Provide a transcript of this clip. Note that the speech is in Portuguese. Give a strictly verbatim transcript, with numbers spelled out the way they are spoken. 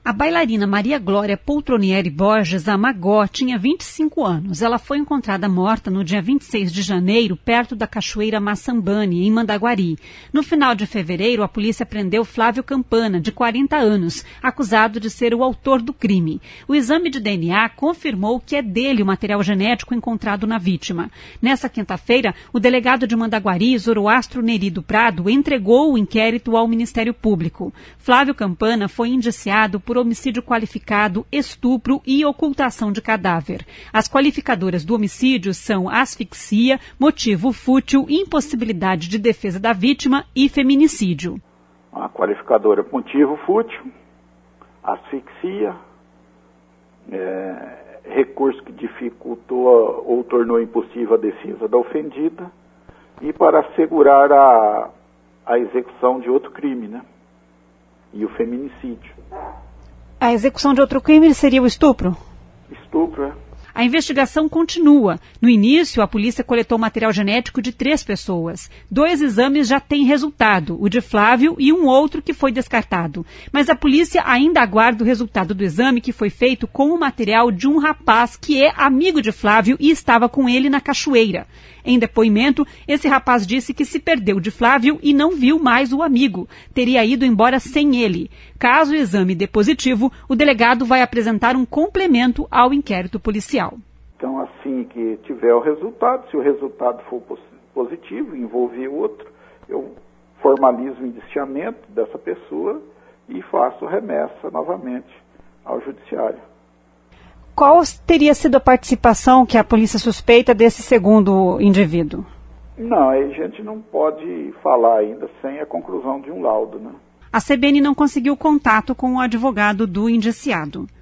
A bailarina Maria Glória Poltronieri Borges Amagó tinha vinte e cinco anos. Ela foi encontrada morta no dia vinte e seis de janeiro, perto da Cachoeira Maçambane, em Mandaguari. No final de fevereiro, a polícia prendeu Flávio Campana, de quarenta anos, acusado de ser o autor do crime. O exame de D N A confirmou que é dele o material genético encontrado na vítima. Nessa quinta-feira, o delegado de Mandaguari, Zoroastro Neri do Prado, entregou o inquérito ao Ministério Público. Flávio Campana foi indiciado por homicídio qualificado, estupro e ocultação de cadáver. As qualificadoras do homicídio são asfixia, motivo fútil, impossibilidade de defesa da vítima e feminicídio. A qualificadora motivo fútil, asfixia, é, recurso que dificultou ou tornou impossível a defesa da ofendida e para assegurar a, a execução de outro crime, né? E o feminicídio. A execução de outro crime seria o estupro? Estupro, é. A investigação continua. No início, a polícia coletou material genético de três pessoas. Dois exames já têm resultado, o de Flávio e um outro que foi descartado. Mas a polícia ainda aguarda o resultado do exame que foi feito com o material de um rapaz que é amigo de Flávio e estava com ele na cachoeira. Em depoimento, esse rapaz disse que se perdeu de Flávio e não viu mais o amigo. Teria ido embora sem ele. Caso o exame dê positivo, o delegado vai apresentar um complemento ao inquérito policial. Então, assim que tiver o resultado, se o resultado for positivo, envolver outro, eu formalizo o indiciamento dessa pessoa e faço remessa novamente ao judiciário. Qual teria sido a participação que a polícia suspeita desse segundo indivíduo? Não, a gente não pode falar ainda sem a conclusão de um laudo, né? A C B N não conseguiu contato com o advogado do indiciado.